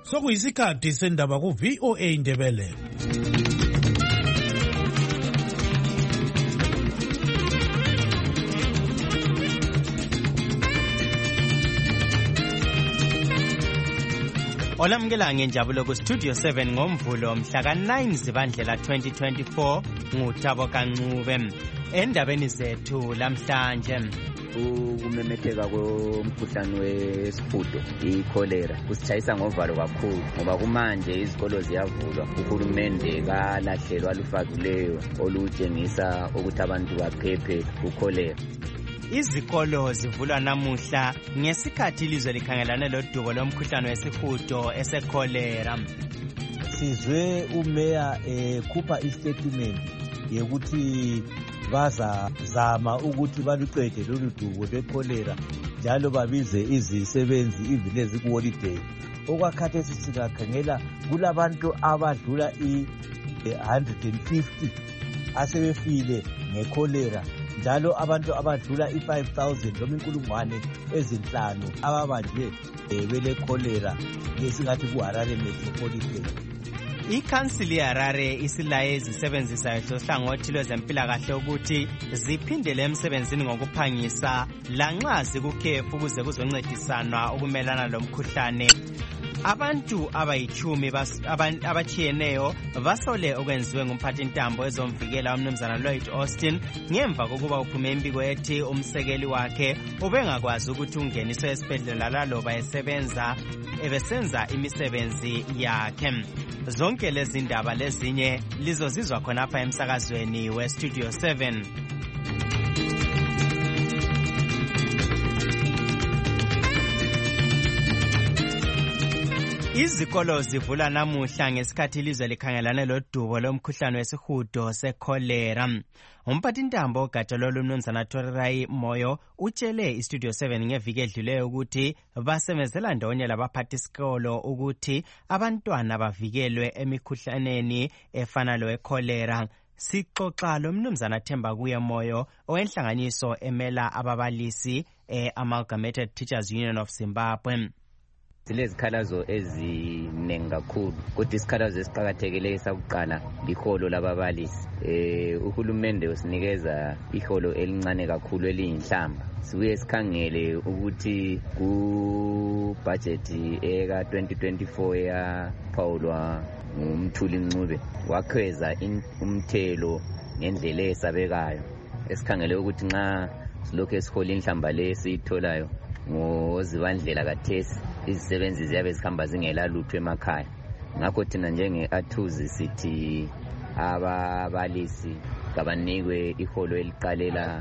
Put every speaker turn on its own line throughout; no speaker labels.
Sokuyisikhathi sendaba ku VOA Indebele.
Olamukela ngenjabulo ku Studio 7 ngomvulo mhla ka9 Zibandlela 2024 nguThabo Kancube. Endabeni zethu lamhlanje
ukumemetheka komkhuhlane wesihudo ikholera kusitshayisa ngovalo kakhulu ngoba kumanje izikolo ziyavulwa, uhulumende kalahlelwa lufakileyo olutshengisa ukuthi abantu baphephe kukholera.
Izikolo zivulwa namuhla ngesikhathi ilizwe likhangelane lodubo lomkhuhlane wesihudo esekholera.
Sizwe umeya khupha istatement yokuthi bazazama ukuthi baluqede lolu dubo lwekholera njalo babize izisebenzi even ezikuholiday. Okwakhathesi singakhangela kulabantu abadlula i-150 asebefile ngekholera, njalo abantu abadlula i-5,000 noma inkulungwane ezinhlanu ababanjwe belekholera ngesingathi kuHarare Metropolitan.
Ikhansili yeHarare isilaye izisebenzisayo zohlangothi lwezempilakahle ukuthi ziphindele emsebenzini ngokuphangisa lanxa zikukhefu ukuze kuzoncedisana ukumelana lomkhuhlane. Abantu abayithumi abachiyeneyo basole okwenziwe ngumphathintambo ezomvikela umnumzana Lloyd Austin ngemva kokuba uphume imbiko ethi umsekeli wakhe ubengakwazi ukuthi ungeniswe esibhedlela laloba ebesenza imisebenzi yakhe. Zonke lezi ndaba lezinye lizozizwa khonapha emsakazweni weStudio 7. Izikolo zivula namuhla ngesikhathi ilizwe likhangelane lodubo lomkhuhlane wesihudo sekholera. Umphathintambo ogatsha lomnumzana Torirai Moyo utshele iStudio 7 ngeviki edluleyo ukuthi basemezela ndawonye labaphathisikolo ukuthi abantwana bavikelwe emikhuhlaneni efana lowekholera. Sixoxa lomnumzana Themba kuye Moyo owenhlanganiso emela ababalisi Amalgamated Teachers Union of Zimbabwe.
Silezikhalazo ezinengi kakhulu, kodwa isikhalazo esiqakathekileyo sakuqala liholo lababalisi. Uhulumende usinikeza iholo elincane kakhulu eliyinhlamba. Sibuye sikhangele ukuthi ku-budget eka 2024 yaphawulwa nguMthuli Ncube wakhweza umthelo ngendlela esabekayo. Esikhangele ukuthi nxa silokhu esihola inhlamba le siyitholayo ngoZibandlela kathesi izisebenzi ziyabe zikhamba zingelalutho emakhaya. Ngakho thina njenge-Athuzi sithi ababalisi kabanikwe iholo eliqalela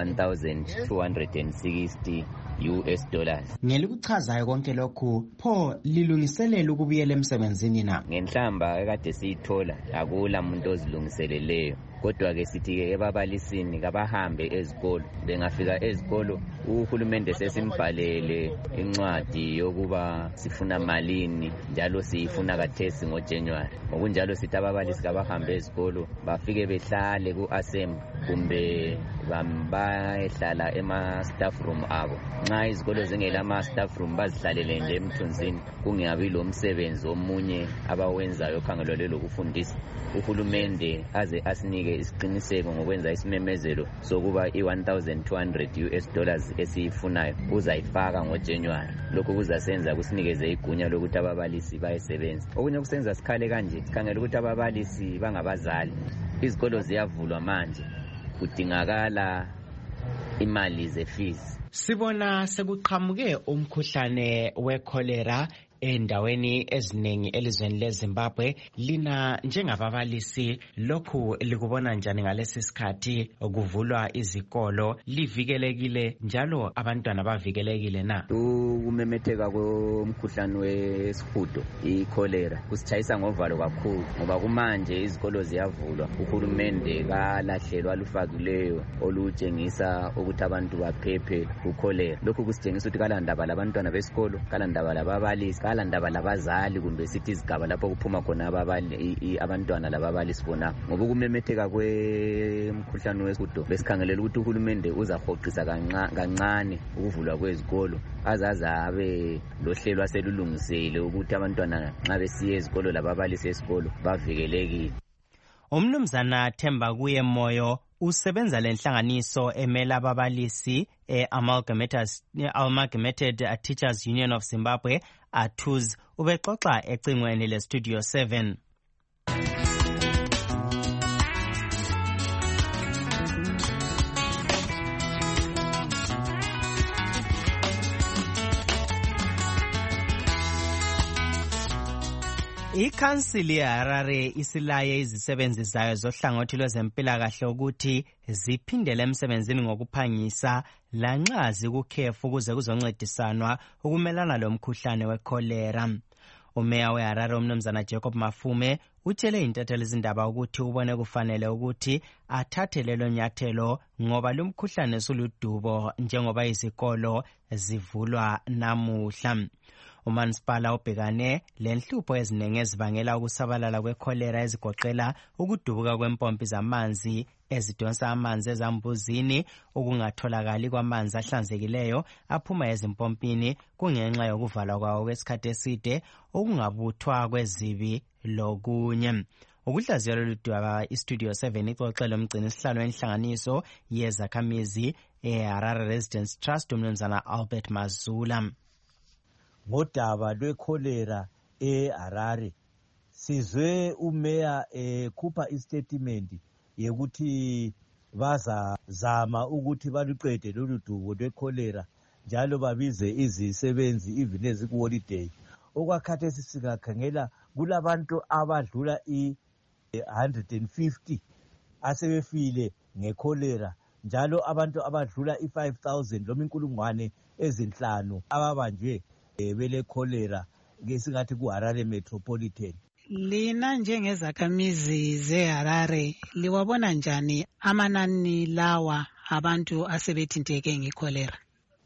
ku$1,260.
Ngelikuchazayo konke lokhu, pho lilungiselela ukubuyela emsebenzini na?
Ngenhlamba ekade siyithola akula muntu ozilungiseleleyo. Kodwa-ke sithi-ke ebabalisini kabahambe ezikolo. Bengafika ezikolo uhulumende sesimbhalele incwadi yokuba sifuna malini njalo siyifuna kathesi ngoJanuary. Ngokunjalo sithi ababalisi kabahambe ezikolo bafike behlale ku-assembly kumbe bayehlala ema-staff room abo. Nxa izikolo zingela ama-staff room bazihlalele nje emthunzini, kungabi lo msebenzi omunye abawenzayo okhangelelwe lokufundisa. Uhulumende aze asinike isiqiniseko ngokwenza isimemezelo sokuba $1,200 esiyifunayo uzayifaka ngoJanuary. Lokho kuzasenza kusinikeze igunya lokuthi ababalisi bayesebenza. Okunye kusenza sikhale kanje, sikhangela ukuthi ababalisi bangabazali. Izikolo ziyavulwa manje, kudingakala imali ze-fees.
Sibona sekuqhamuke umkhuhlane wekholera endaweni eziningi elizweni leZimbabwe. Lina njengababalisi lokhu likubona njani ngalesi sikhathi kuvulwa izikolo? Livikelekile njalo abantwana bavikelekile na?
Ukumemetheka komkhuhlane wesihudo ikholera kusitshayisa ngovalo kakhulu ngoba kumanje izikolo ziyavulwa, uhulumende kalahlelwa lufakileyo olutshengisa ukuthi abantu baphephe kukholera. Lokhu kusitshengisa ukuthi kalandaba labantwana besikolo, kalandaba lababalisi, kala ndaba labazali kumbe sithi izigaba lapho kuphuma khona abantwana lababalisi bona ngoba ukumemetheka kwemkhuhlane wesihudo besikhangelela ukuthi uhulumende uzahoqisa kancane ukuvulwa kwezikolo azabe lohlelo aselulungisele ukuthi abantwana nxa besiya ezikolo lababalisi esikolo bavikelekile.
Umnumzana Themba kuye Moyo usebenza lenhlanganiso emela ababalisi Amalgamated Teachers Union of Zimbabwe ATUZ ubexoxa ecingweni leStudio 7. Ikhansili yeHarare isilaye izisebenzi zayo zohlangothi lwezempilakahle ukuthi ziphindele emsebenzini ngokuphangisa lanxa zikukhefu ukuze kuzoncedisanwa ukumelana lomkhuhlane wekholera. Umeya weHarare umnumzana Jacob Mafume utshele intatheli izindaba ukuthi ubone kufanele ukuthi athathe lelo nyathelo ngoba lumkhuhlane suludubo njengoba izikolo zivulwa namuhla. Umansipala ubhekane lenhlupho eziningi ezibangela ukusabalala kwekholera ezigoqela ukudubuka kwempompi zamanzi ezidonsa amanzi ezambuzini, ukungatholakali kwamanzi ahlanzekileyo aphuma ezimpompini kungenxa yokuvalwa kwawo kwesikhathi eside, ukungabuthwa kwezibi lokunye. Ukuhlaziya lolu daba iStudio 7 ixoxela umgcini sihlalo wenhlanganiso yezakhamizi eHarare Residents Trust umnumzana Albert Mazula.
Ngodaba lwekholera eHarare sizwe umeya ekhupha istatement yekuthi bazazama ukuthi baluqede lolu dubo lwekholera njalo babize izisebenzi even ezikuholiday. Okwakhathesi singakhangela kulabantu abadlula 150 asebefile ngekholera njalo abantu abadlula 5000 noma inkulungwane ezinhlanu ababanjwe bele cholera ngesingathi kuHarare Metropolitan.
Lina njengezakhamizi zeHarare liwabona njani amanani lawa abantu asebethinteke ngecholera?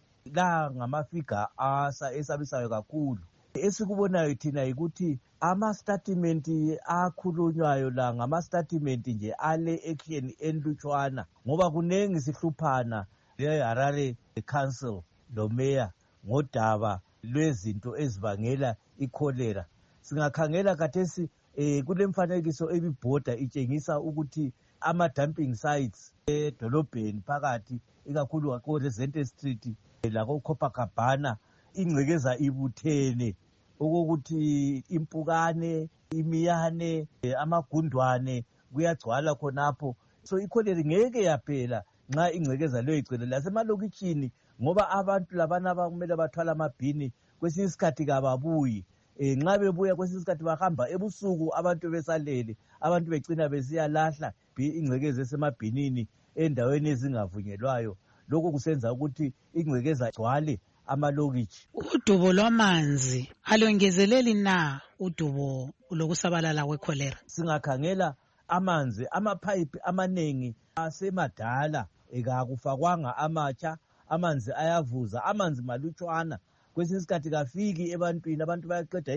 La ngamafiga esabisayo kakhulu. Esikubonayo thina ukuthi ama-statement akhulunywayo la ngama-statement nje ale action enlutshwana ngoba kunengi sihluphana leHarare Council lo Mayor ngodaba lwezinto ezibangela ikholera. Singakhangela kathesi kulemfanekiso ebibhoda itshengisa ukuthi ama-dumping sites edolobheni phakathi ikakhulu ko-Resente Street lako-Copacabana ingcekeza ibuthene okokuthi impukane, imiyane, amagundwane kuyagcwala khonapho. So ikholera ngeke yaphela nxa ingcekeza leyo igcwele lasemalokitshini ngoba abantu labana abakumele bathwala amabhini kwesinye isikhathi kababuyi. Nxa bebuya kwesinye isikhathi bahamba ebusuku abantu besalele, abantu becina besiyalahla ingcekeza esemabhinini endaweni ezingavunyelwayo. Lokho kusenza ukuthi ingcekeza gcwale amalokitshi.
Udubo lwamanzi alongezeleli na udubo lokusabalala kwekholera?
Singakhangela amanzi, amapipe amanengi asemadala ekakufakwanga amatsha, amanzi ayavuza, amanzi malutshwana. Kwesinye isikhathi kafiki ebantwini, abantu bayaqeda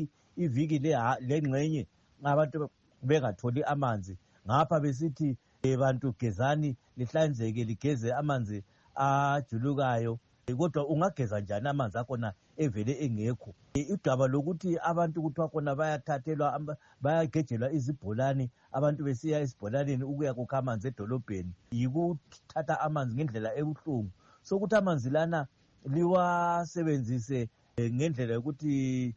iviki lengxenye abantu bengatholi amanzi. Ngapha besithi bantu gezani lihlanzeke ligeze amanzi ajulukayo. Kodwa ungageza njani amanzi akhona evele engekho? Udaba lokuthi abantu kuthiwa khona bayathathelwa bayagejelwa izibholane, abantu besiya esibholaneni ukuya kukha amanzi edolobheni, yikuthatha amanzi ngendlela ebuhlungu. So ukuthi amanzi lana liwasebenzise ngendlela yokuthi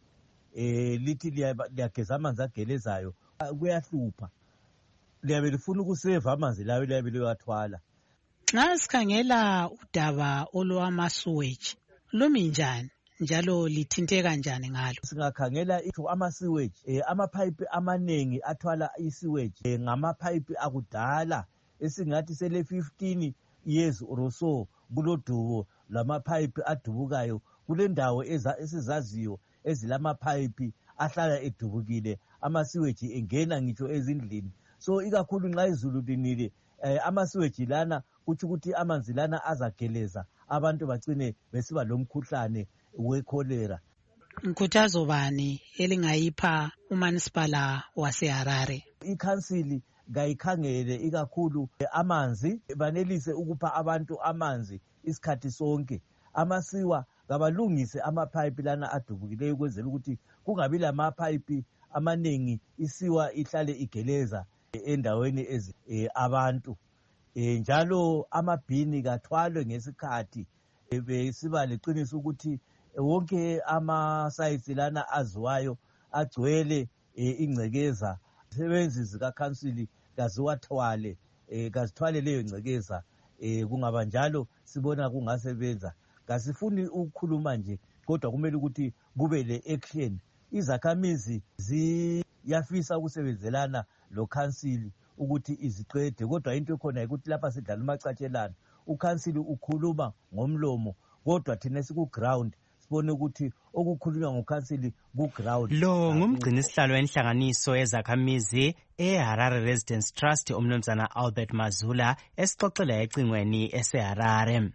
lithi liyageza amanzi agelezayo kuyahlupha. Liyabe lifuna ukuseva amanzi layo liyabe liwathwala.
Nxa sikhangela udaba olwama-sewage lumi njani njalo lithinteka njani ngalo?
Singakhangela ama-sewage, amapipe amanengi athwala i-sewage ngamapipe akudala esingathi sele 15 years or so kulodubo lamapipe adubukayo. Kulendawo esizaziyo ezilamapipe ahlala edubukile, ama-sewage engena ngitsho ezindlini. So ikakhulu nxa izulu linile ama-sewage lana kutsho ukuthi amanzi lana azageleza abantu bacine besiba lomkhuhlane wekholera.
Nkuthazo bani elingayipha uManisipala waseHarare?
Ikhansili kayikhangele ikakhulu amanzi, banelise ukupha abantu amanzi isikhathi sonke. Amasiwa kabalungise amapipe lana adubukileyo ukwenzela ukuthi kungabi lamapipe amaningi isiwa ihlale igeleza endaweni abantu. Njalo amabhini kathwalwe ngesikhathi, besiba leqiniso ukuthi wonke ama-sites lana aziwayo agcwele ingcekeza. Izisebenzi zikakhansili kaziwathwale, kazithwale leyo ngcekeza. Kungaba njalo sibona kungasebenza. Kasifuni ukukhuluma nje, kodwa kumele ukuthi kube le-action. Izakhamizi ziyafisa ukusebenzelana lokhansili ukuthi iziqede, kodwa into ekhona ukuthi lapha sidlala umacatshelana. Ukhansili ukhuluma ngomlomo, kodwa thina siku-ground sibone ukuthi okukhulunywa ngokhansili ku-ground.
Lo ngumgcinisihlalo wenhlanganiso yezakhamizi eHarare Residence Trust umnumzana Albert Mazula esixoxela ecingweni eseHarare.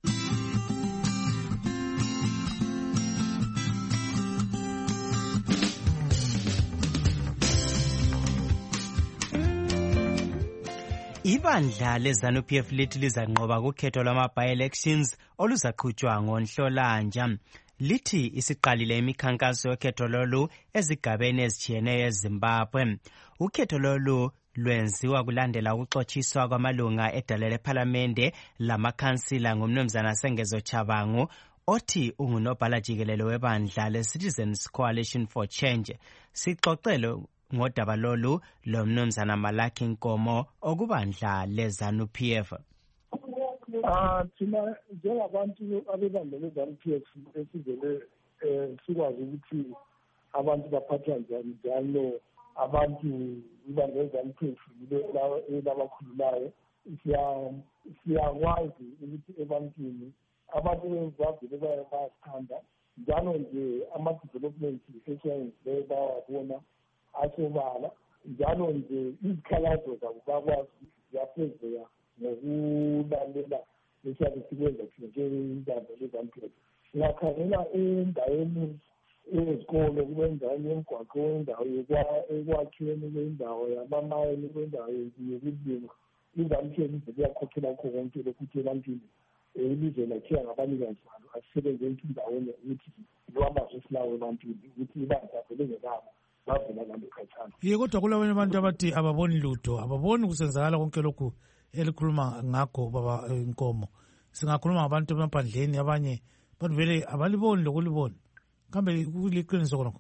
Ibandla leZANU-PF lithi lizanqoba kukhetho lwama-by-elections oluzaqhutshwa ngoNhlolanja. Lithi isiqalile imikhankaso yokhetho lolu ezigabeni ezitshiyeneyo eZimbabwe. Ukhetho lolu lwenziwa kulandela ukuxotshiswa kwamalunga edale lephalamende lamakhansila ngumnumzana Sengezo Chabangu, othi ungunobhala jikelele webandla le-Citizens Coalition for Change. Sixoxele ngodaba lolu lomnumzana Malaki Nkomo okubandla leZANU-PF.
Thina njengabantu abebandla leZANU-PF esivele sikwazi ukuthi abantu baphathwa njani, njalo abantu ibandla leZANU-PF labakhululayo. Siyakwazi ukuthi ebantwini abantu bevele bayasithanda, njalo nje ama-development esiwayenzileyo bawabona asobala, njalo nje izikhalazo zabo bakwazi ziyafezeka ngokulalela lesiyabe sikwenza thina njengebandla leZANU-PF. Singakhangela endaweni ezikolo, kube endaweni yemgwaqo, indawo ekwakheni, kube indawo yamamayini, kube indawo yokulima. iZANU-PF liyakhokhela kho konke lokhu ukuthi ebantwini ilizwe lakhiya ngabanikazi balo asisebenzeni indawonye ukuthi lwamazwe esilawo ebantwini ukuthi ibandla lingelabo bavela lalo khatshana.
Kodwa kulabanye abantu abathi ababoni lutho, ababoni kusenzakala konke lokhu elikhuluma ngakho baba Nkomo. Singakhuluma ngabantu emaphandleni, abanye bathi vele abaliboni lokulibona. Kambe kuliqiniso khona?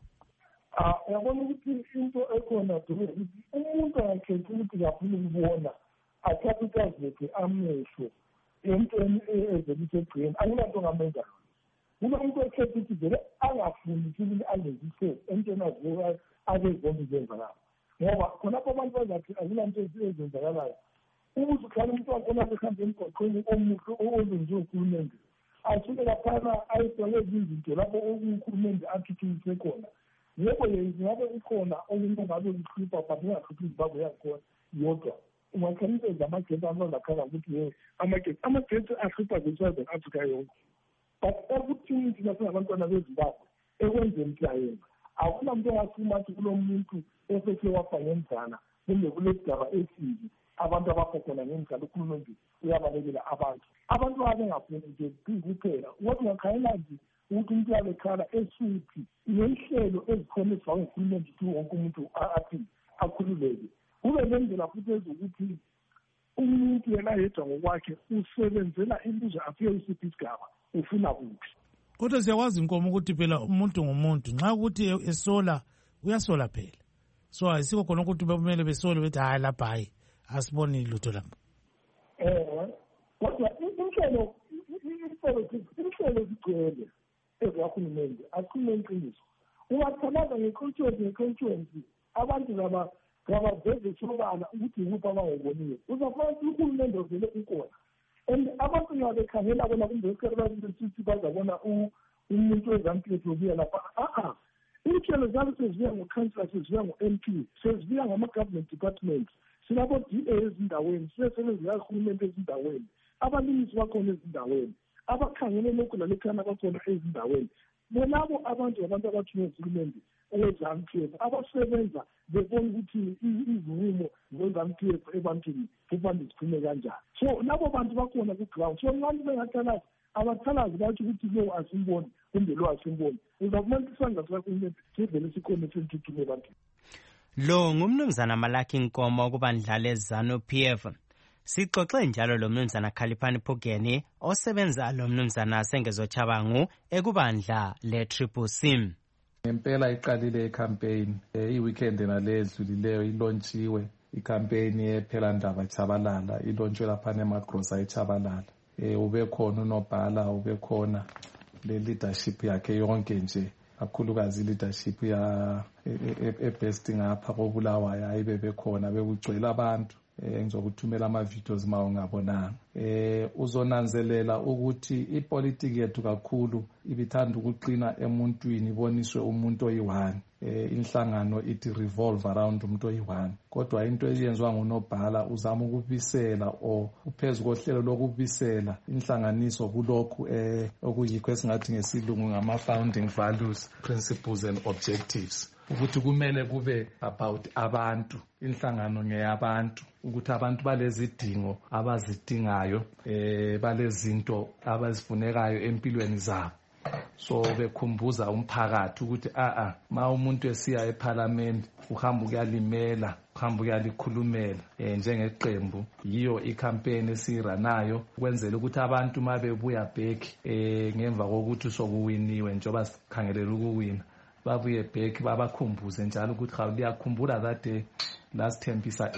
Uyabona ukuthi into ekhona ukuthi umuntu angakhethi ukuthi kakhulu ukubona athathe igazi lethu amehlo entweni ezelisegcini, akulanto ongamenza. Umuntu ekhetha ukuthi vele angafuni ukuthi alenzise entweni azezombi zenzakala, ngoba khonapho abantu bazathi akulanto ezenzakalayo. Ukuthi khona umuntu wakhona behambe emgwaqweni omuhle ozenziwe uhulumende, asuke laphana ayisole izinto lapho uhulumende athuthukise khona. Yebo ngabe ikhona okunye ngabe kuhlupha but ungahluphi Zimbabwe yakhona yodwa. Ungakhanisa amagetsi amazakhala ukuthi amagetsi ahlupha kwi-Southern Africa yonke. But ekuthini thina singabantwana beZimbabwe ekwenzeni siyayenza. Akuna muntu ongasima ukuthi kulo muntu oseke wafa ngemzana kumbe kule sigaba esibi abantu abakhona ngemzana uhulumende uyabalekela abantu. Abantu babengafuni nje kuphela. What ungakhayela nje ukuthi umuntu yalekhala esuthi ngenhlelo ezikhona ezifakwe nguhulumende ukuthi wonke umuntu athi akhululeke. Kube nendlela futhi ezokuthi umuntu yena yedwa ngokwakhe usebenzela ilizwe afike usiphi isigaba ufuna kuphi.
Kodwa siyakwazi Nkomo ukuthi phela umuntu ngumuntu, nxa ukuthi esola uyasola phela. So ayisikho khona ukuthi kumele besole bethi hayi lapha hayi asiboni lutho lapha.
Kodwa inhlelo zigcwele ezikahulumende akhulume iqiniso. Ungathalaza nge-constituency abantu ngabaveze sobala ukuthi yikuphi abangoboniyo. Uzafana uhulumende ovele ukhona. And abantu nxa bekhangela bona kumbe esikhathi bazabona umuntu weZANU-PF obuya lapha. Inhlelo zabo sezibuya ngo-councillor, sezibuya ngo-MP, sezibuya ngama-government department. Sinabo-DA ezindaweni, sisesebenzi kahulumende ezindaweni, abalimisi bakhona ezindaweni, abakhangele lokhu lalekhana bakhona ezindaweni. bonabo abantu abathunywe zihulumende eZANU-PF abasebenza bebona ukuthi izinqumo ze-ZANU-PF ebantwini kufanele ziphume kanjani. So labo bantu bakhona ku-ground. So abantu bengathalazi abathalazi bathi ukuthi lo asimboni kumbe lo asimboni. Uzakubona isandla sikahulumende sivele sikhona sentuthume ebantwini.
Lo ngumnumzana Malaki Nkomo kubandla leZANU-PF. Sixoxe njalo lo mnumzana Khaliphani Phugeni osebenza lo mnumzana Sengezo Chabangu ekubandla le-CCC.
Ngempela iqalile icampaign i-weekend naledlulileyo ilontshiwe icampaign yephela ndaba Chabalala ilontshiwe lapha emagrosa eChabalala. Ube khona uNobhala, ube khona le leadership yakhe yonke nje, kakhulukazi leadership ya ebest ngapha koBulawayo ayibe bekhona bekugcwele abantu. Ngizokuthumela ama-videos ma ungabonanga. Uzonanzelela ukuthi ipolitiki yethu kakhulu ibithanda ukuqina emuntwini, iboniswe umuntu oyi-one. Inhlangano ithi revolve around umuntu oyi-one. Kodwa into eyenziwa nguNobhala uzama ukubisela uphezu kohlelo lokubisela inhlanganiso kulokhu okuyikho esingathi ngesilungu ngama-founding values, principles and objectives. Ukuthi kumele kube about abantu, inhlangano ngeyabantu, ukuthi abantu balezidingo abazidingayo, balezinto abazifunekayo empilweni zabo. So bekhumbuza umphakathi ukuthi ma umuntu esiya eParliament uhamba ukuyalimela, uhamba ukuyalikhulumela njengeqembu. Yiyo icampaign esiranayo ukwenzela ukuthi abantu mabebuya back ngemva kokuthi sokuwiniwe njengoba sikhangelela ukuwina, babuye back babakhumbuze njalo ukuthi hawu liyakhumbula that day lasithembisa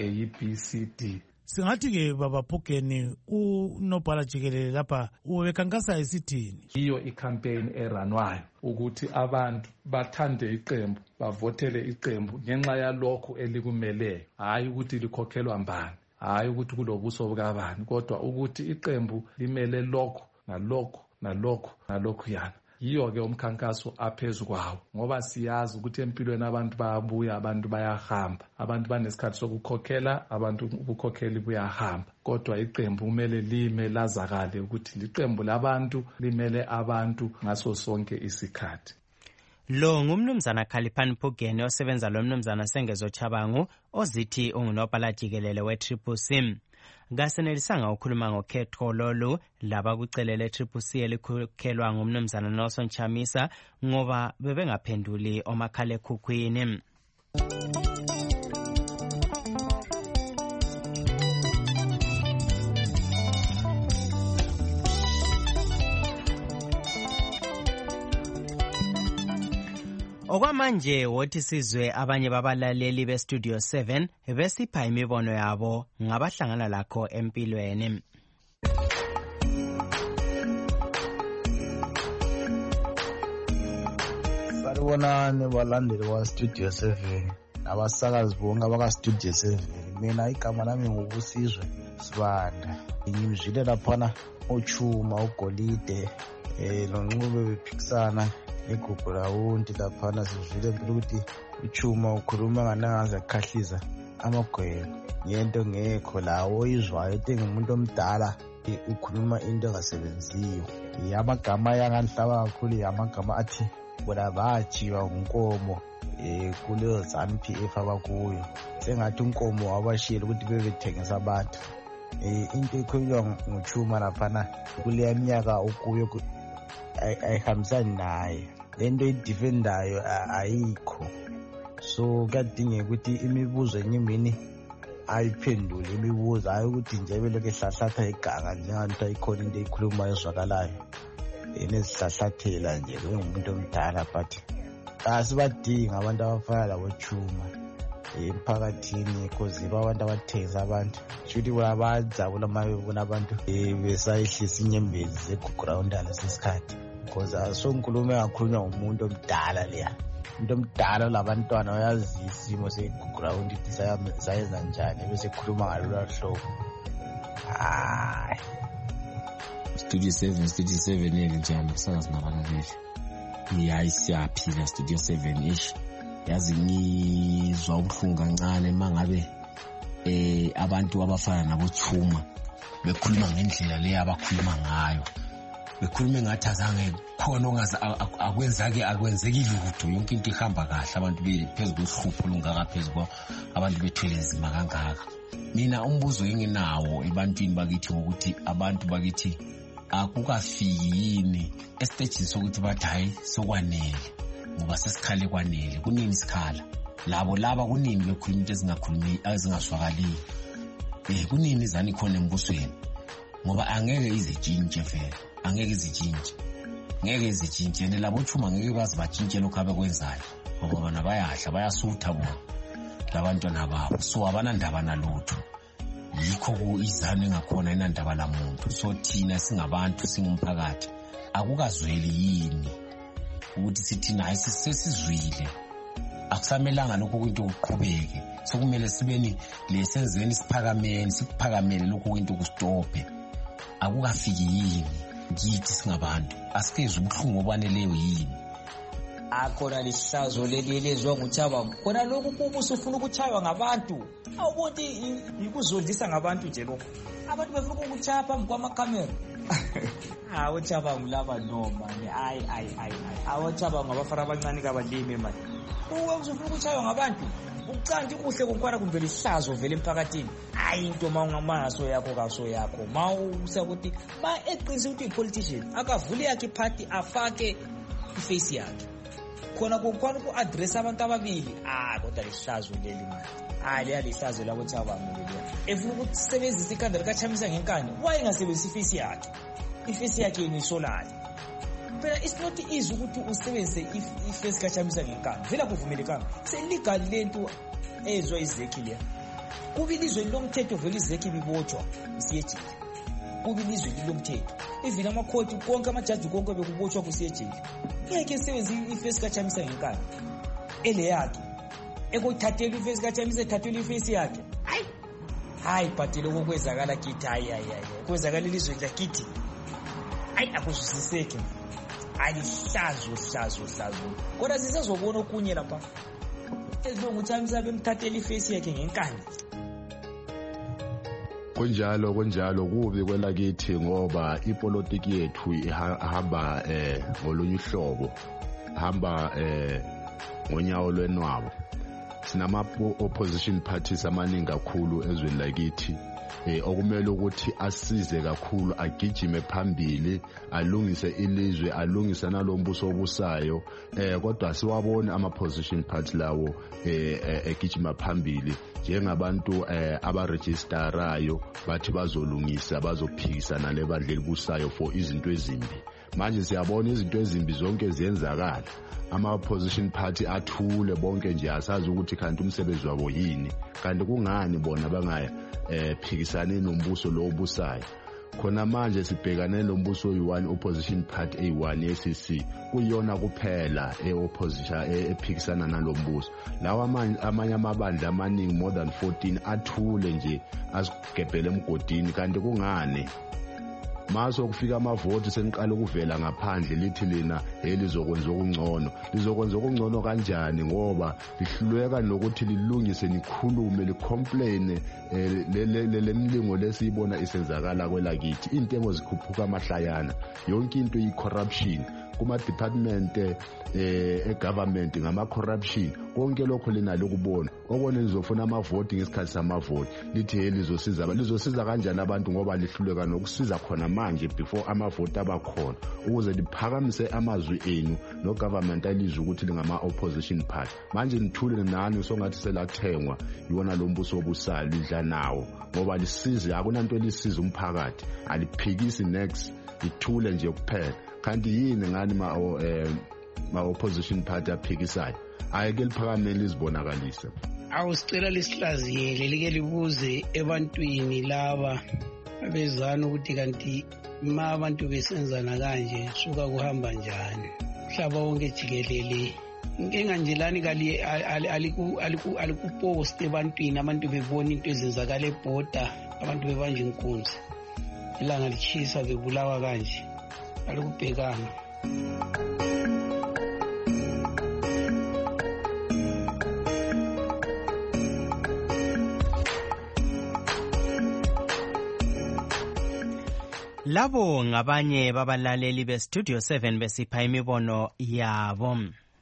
ABCD.
Singathi-ke Baba Phugeni uNobhala Jikelele lapha ubekhankasa isithini?
Iyo icampaign eranwayo ukuthi abantu bathande iqembu, bavotele iqembu ngenxa yalokho elikumeleyo, hayi ukuthi likhokhelwa mbani, hayi ukuthi kulobuso bukabani, kodwa ukuthi iqembu limele lokho nalokho nalokho nalokho yana. Yiyo-ke umkhankaso aphezu kwawo, ngoba siyazi ukuthi empilweni abantu bayabuya, abantu bayahamba, abantu banesikhathi sokukhokhela, abantu ubukhokheli buyahamba. Kodwa iqembu kumele lime lazakale ukuthi liqembu labantu limele abantu ngaso sonke isikhathi.
Lo ngumnumzana Khaliphani Phugeni osebenza lo mnumzana Sengezo Chabangu ozithi unguNobhala Jikelele we-CCC. Kasenelisanga ukukhuluma ngokhetho lolu laba kucelele CCC elikhokhelwa ngumnumzana Nelson Chamisa ngoba bebengaphenduli omakhalekhukhwini. Okwamanje wothi sizwe abanye babalaleli beStudio 7 besipha imibono yabo ngabahlangana lakho empilweni.
Salibonani balandeli wa Studio 7 nabasakazi bonke abaka-Studio 7. Mina igama lami ngubusizwe Sibanda. Ngimzwile laphana uChuma uGolide loNcube bephikisana igugu lawundi laphana. Sizwile impilo ukuthi uChuma ukhuluma nganangaze akukhahliza amagwelo ngento ngekho lawo oyizwayo ethi ngumuntu omdala ukhuluma into engasebenziyo. Amagama yanganhlaba kakhulu amagama athi bona bajiwa unkomo kuleyo ZANU-PF abakuyo, sengathi unkomo wabashiyela ukuthi bebethengisa abantu. Into ekhulunywa nguChuma laphana kuleya minyaka ukuyo ayihambisani naye, lento edifendayo ayikho. So kuyadingeka ukuthi imibuzo enyimini ayiphendule imibuzo, hayi ukuthi nje belokhu ehlahlatha iganga njenganto ayikhona into eyikhulumayo ezwakalayo nezihlahlathela nje bengumuntu omdala. But asibadinga abantu abafana laboChuma emphakathini because abantu abathengisa abantu shuthi bayajabula uma bebona abantu besayehlisa inyembezi zegugurawundi lesikhathi, because asonkulumo engakhulunywa ngumuntu omdala leya. Umuntu omdala labantwana bayazi isimo segugurawundi sayenza njani bese khuluma ngalolu hlobo. Hayi
Studio 7 yeli njani kusakazi nabalaleli. Ngiyayi siyaphila Studio 7 ish. Yazi ngizwa ubuhlungu kancane mangabe abantu abafana naboChuma bekhuluma ngendlela leyo abakhuluma ngayo. bekhulume ngathi azange khona ongaze akwenzeki lutho, yonke into ihamba kahle, abantu phezu kohlupho olungaka, phezu abantu bethwele nzima kangaka. Mina umbuzo enginawo ebantwini bakithi ngokuthi abantu bakithi akukafiki yini esitejini sokuthi bathi hayi sokwanele, ngoba sesikhale kwanele. Kunini isikhala laba kunini bekhuluma into ezingaswakaliyo, kunini zani khona embusweni, ngoba angeke izitshintshe vele, angeke izitshintshe labo chuma ngeke bazi batshintshe lokho abekwenzayo, ngoba bona bayahla bayasutha bona labantwana babo, so abanandaba nalutho. Yikho izanu engakhona inandaba lamuntu. So thina singabantu singumphakathi akukazweli yini ukuthi sithi nayi sesizwile, akusamelanga lokho kwinto kuqhubeke, sokumele sibeni lesenzeni sikuphakamele lokho kwinto kustophe. Akukafiki yini kithi singabantu, asikezwe ubuhlungu obaneleyo yini?
Akhona lihlazo lelizwa nguThaba, khona lokhu kubuso ufuna ukuchaywa ngabantu, awubothi ikuzondisa ngabantu nje lokho, abantu befuna ukuchaya phambi kwamakamera. UThaba ngilaba noma hayi UThaba ngabafana abancane kabalimi manje, uzofuna ukuchaywa ngabantu. Ucanti kuhle konkwara kumvela ihlazo vele emphakathini. Hayi into mawungaso yakho kaso yakho, mawusakuthi eqinisa ukuthi ipolitician akavule yakhe party afake iface yakhe, khona konkwara ku-address abantu ababili. Kodwa lihlazo leli manje, leya lihlazo labo Thaba ngileliya efuna ukusebenzisa ikhanda likachamisa ngenkani, wayengasebenzisa iface yakhe yenisolali. Phela it's not easy ukuthi usebenzise iface kachamisa ngenkani, vela kuvumelekanga. Selegal lento ezwe izeki leya, kubilizwe lomthetho vele izeki bibotshwa isiyejele, kubilizwe lomthetho ivila amakhoti konke amajaji konke bekubotshwa kusiyejele. Ngeke sebenzise iface kachamisa ngenkani ele yakhe, ekuthathela iface kachamisa ethathela iface yakhe. Hayi bhatele kokwezakala kithi, hayi kwezakala ilizwe lakithi, akuzwisiseki. Hlazo kodwa sisezobona okunye lapha ezilonguThamisa bemthathela iface yakhe ngenkani.
Kunjalo kubi kwelakithi, ngoba ipolitiki yethu ihamba ngolunye uhlobo, hamba ngonyawo lwenwabo. Sinama opposition parties amaningi kakhulu ezweni lakithi, okumele ukuthi asize kakhulu, agijime phambili, alungise ilizwe, alungise nalombuso obusayo, kodwa siwabone ama-position party lawo egijima phambili njengabantu abarejistarayo bathi bazolungisa, bazophikisana lebandla elibusayo for izinto ezimbi. Manje siyabona izinto ezimbi zonke ziyenzakala, ama-opposition party athule bonke nje, asazi ukuthi kanti umsebenzi wabo yini, kanti kungani bona bangaya phikisane nombuso lo obusayo. Khona manje sibhekane nombuso oyi-1, opposition party eyi-1 ye-ACC, kuyona kuphela e-opposition ephikisana nalombuso. Lawa amanye amabandla amaningi more than 14 athule nje, asigebhele emgodini, kanti kungani? Maso kufika amavoti seniqala ukuvela ngaphandle lithi lina lizokwenza okungcono. Lizokwenza okungcono kanjani ngoba lihluleka nokuthi lilungise, nikhulume, licomplain lemlingo lesiyibona isenzakala kwelakithi. Intengo zikhuphuka amahlayana, yonke into yi-corruption kuma-department e-government, ngama-corruption, konke lokho linalo kubona. Okone nizofuna amavoti ngesikhathi samavoti, lithi lizosiza kanjani abantu ngoba lihluleka nokusiza khona manje before amavoti abakhona, ukuze liphakamise amazwi enu no-government alizwe ukuthi lingama-opposition party. Manje nithule nani songathi selathengwa yiwona lo mbuso obusayo, lidla nawo ngoba lisize, akunanto elisiza umphakathi, aliphikisi next, ithule nje kuphela. Kanti yini ngani ma-opposition party aphikisayo? Ayeke liphakamele lizibonakalise.
Awusicela lisihlaziyele like libuze ebantwini laba bezana ukuthi kanti ma abantu besenzana kanje suka kuhamba njani mhlaba wonke jikelele. Inkinga nje lani kali alikupost ebantwini, abantu bebona into ezenzakala ebhoda, abantu bebanje inkunzi, ilanga lichisa bebulawa kanje, alikubhekanga.
Labo ngabanye babalaleli beStudio 7 besipha imibono yabo.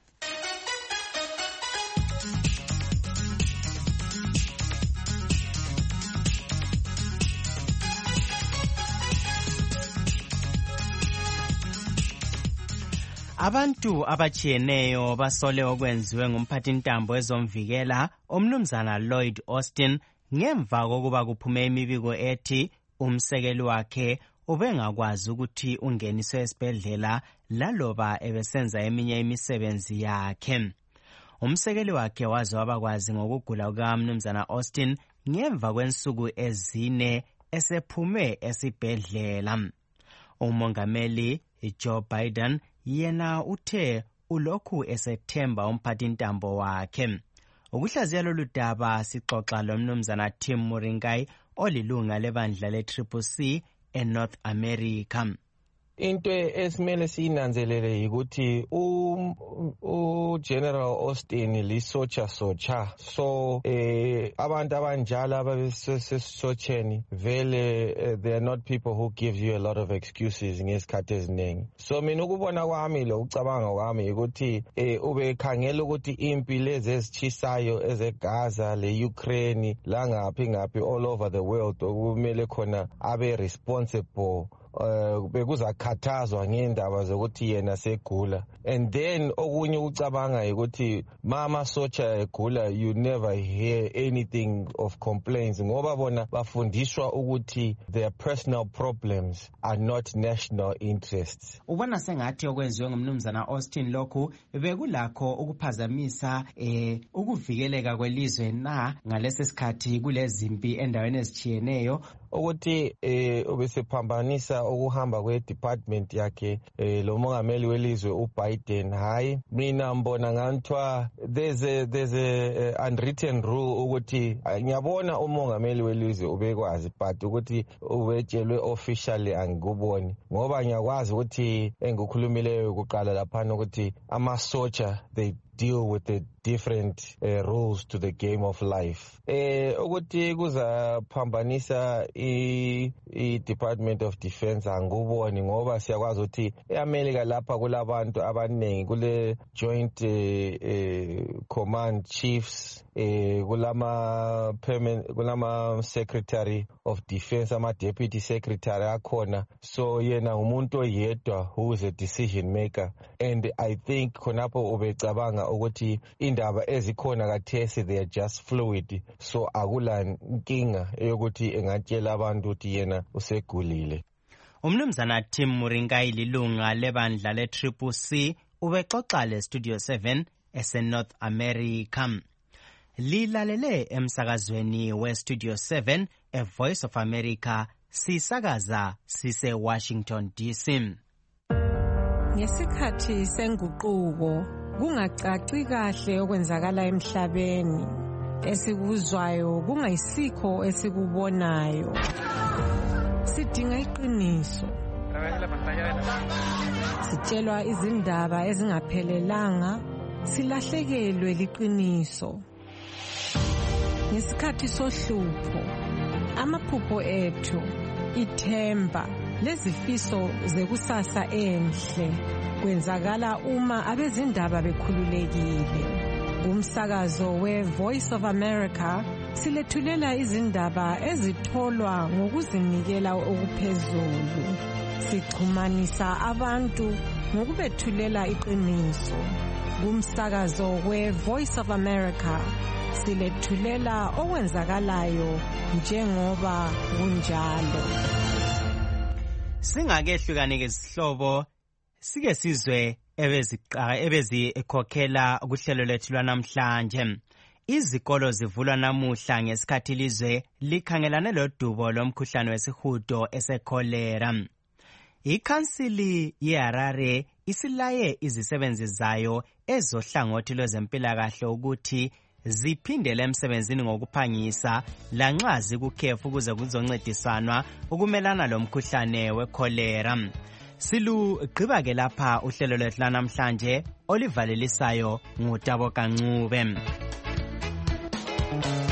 Abantu abatshiyeneyo basole okwenziwe ngumphathintambo ezomvikela umnumzana Lloyd Austin ngemva kokuba kuphume imibiko ethi umsekeli wakhe ubengakwazi ukuthi ungeniswe esibhedlela laloba ebesenza eminye imisebenzi yakhe. Umsekeli wakhe waze wabakwazi ngokugula kukamnumzana Austin ngemva kwensuku ezine esephume esibhedlela. Umongameli Joe Biden yena uthe ulokhu esethemba umphathintambo wakhe. Ukuhlaziya lolu daba sixoxa lomnumzana Tim Muringai olilunga lebandla le-CCC eNorth America.
Into esimele siyinanzelele ukuthi General Austin lisotsha so abantu abanjalo ababesesotsheni vele they are not people who give you a lot of excuses ngesikhathi eziningi. So mina ukubona kwami lo ucabanga kwami ukuthi ubekhangela ukuthi impi lezi ezitshisayo ezeGaza le-Ukraine la ngaphi all over the world okumele khona abe responsible bekuzakhathazwa ngendaba zokuthi yena segula. And then okunye ucabanga ukuthi mama socha egula you never hear anything of complaints ngoba bona bafundishwa ukuthi their personal problems are not national interests.
Ubona sengathi okwenziwe ngumnumzana Austin lokhu bekulakho ukuphazamisa ukuvikeleka kwelizwe na ngalesi sikhathi kulezimpi endaweni ezitshiyeneyo
ukuthi ubesephambanisa ukuhamba kwe-department yakhe lo mongameli welizwe uBiden. Hayi, mina mbona nganthiwa there's a unwritten rule ukuthi ngiyabona umongameli welizwe ubekwazi but ukuthi ubetshelwe officially angikuboni ngoba ngiyakwazi ukuthi engikukhulumileyo kuqala laphana ukuthi amasotsha they deal with the different rules to the game of life. Ukuthi kuzaphambanisa i-Department of Defense angikuboni ngoba siyakwazi ukuthi eAmerica lapha kulabantu abaningi kule Joint Command Chiefs kulama Secretary of Defense ama Deputy Secretary akhona, so yena umuntu oyedwa who is a decision maker. And I think khonapho ubecabanga ukuthi indaba ezikhona kathesi they are just fluid, so akula nkinga eyokuthi engatshela abantu ukuthi yena usegulile.
Umnumzana Tim Muringai lilunga lebandla le-CCC ubexoxa leStudio 7 eseNorth America. Lilalele emsakazweni weStudio 7 eVoice of America sisakaza sise Washington DC.
Ngesikhathi senguquko kungacaci kahle okwenzakala emhlabeni, esikuzwayo kungayisikho esikubonayo. Sidinga iqiniso. Sitshelwa izindaba ezingaphelelanga, silahlekelwe liqiniso. Ngesikhathi sohlupho, amaphupho ethu, ithemba lezifiso zekusasa enhle kwenzakala uma abezindaba bekhululekile. Umsakazo weVoice of America silethulela izindaba ezitholwa ngokuzinikela okuphezulu. Sichumanisa abantu ngokubethulela iqiniso. Umsakazo weVoice of America silethulela okwenzakalayo njengoba kunjalo.
Singakehlukane ngezihlobo sike sizwe ebezikhokhela kuhlelo lethu lwanamhlanje. Izikolo zivulwa namuhla ngesikhathi ilizwe likhangelane lodubo lomkhuhlane wesihudo esekholera. Ikhansili yeHarare isilaye izisebenzi zayo ezohlangothi lwezempilakahle ukuthi ziphindele emsebenzini ngokuphangisa lanxa zikukhefu ukuze kuzoncedisanwa ukumelana lomkhuhlane wekholera. Silugqiba ke lapha uhlelo lwethu namhlanje olivalelisayo nguTabo Kancube.